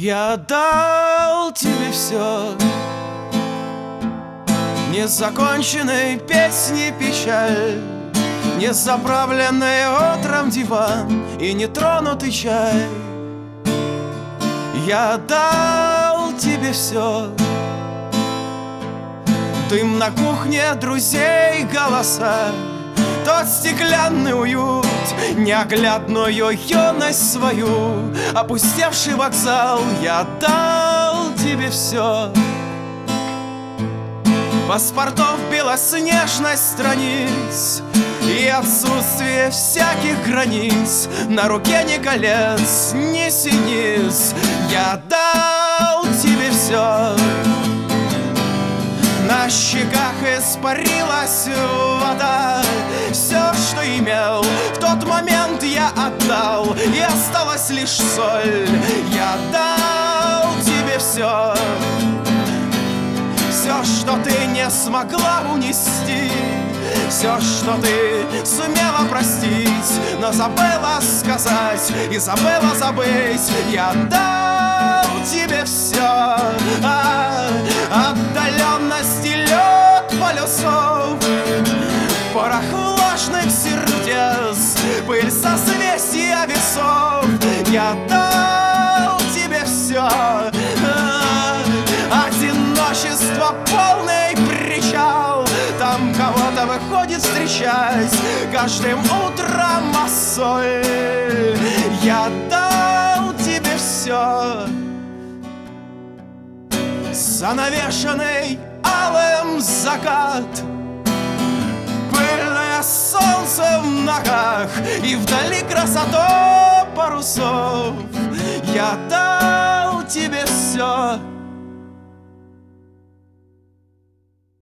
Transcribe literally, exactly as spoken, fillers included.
Я дал тебе все, незаконченной песни печаль, незаправленный утром диван и нетронутый чай. Я дал тебе все, дым на кухне, друзей голоса, тот стеклянный уют, неоглядную юность свою, опустевший вокзал. Я дал тебе все, паспортов белоснежность страниц и отсутствие всяких границ, на руке ни колец, ни синиц. Я дал тебе все, на щеках испарилась вода, все, что имел, в тот момент я отдал, и осталась лишь соль. Я дал тебе все, все, что ты не смогла унести, все, что ты сумела простить, но забыла сказать и забыла забыть. Я дал тебе все, а, отдаленность и лед полюсов, порох влажных сердец, пыль созвездия весов. Я дал тебе все, а, одиночество, полный причал, там кого-то выходит встречать каждым утром соль. Я дал тебе все, занавешенный алым закат, пыльное солнце в ногах и вдали красоту парусов. Я дал тебе все,